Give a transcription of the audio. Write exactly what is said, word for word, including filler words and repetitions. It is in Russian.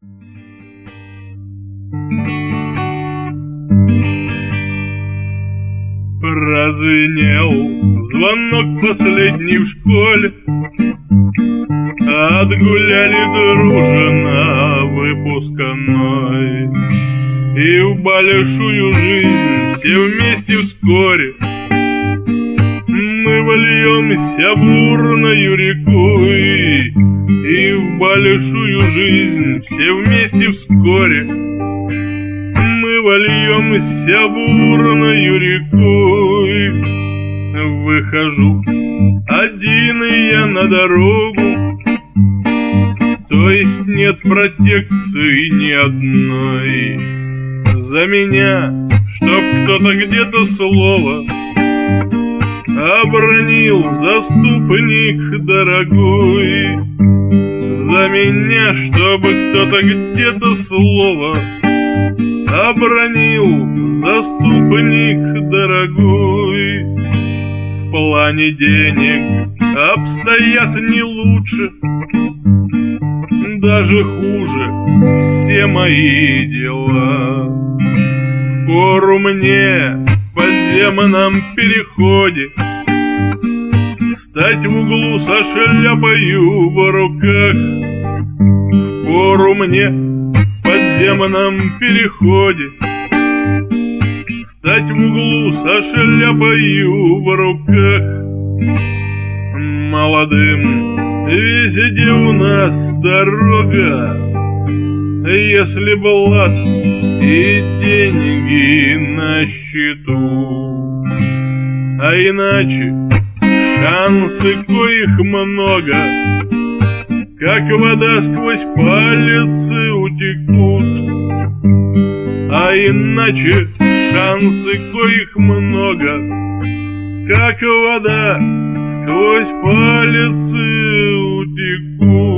Прозвенел звонок последний в школе, отгуляли дружно выпускной, и в большую жизнь все вместе вскоре мы вольемся бурною рекой, и в большую жизнь все вместе вскоре мы вольемся бурною рекой. Выхожу один я на дорогу, то есть нет протекции ни одной. За меня, чтоб кто-то где-то слово обронил, заступник дорогой. За меня, чтобы кто-то где-то слово обронил, заступник дорогой. В плане денег обстоят не лучше, даже хуже все мои дела. Впору мне в подземном переходе стать в углу со шляпою в руках. Впору мне в подземном переходе стать в углу со шляпою в руках. Молодым везде у нас дорога, если блат и деньги на счету, а иначе шансы, коих много, как вода сквозь пальцы утекут. А иначе шансы, коих много, как вода сквозь пальцы утекут.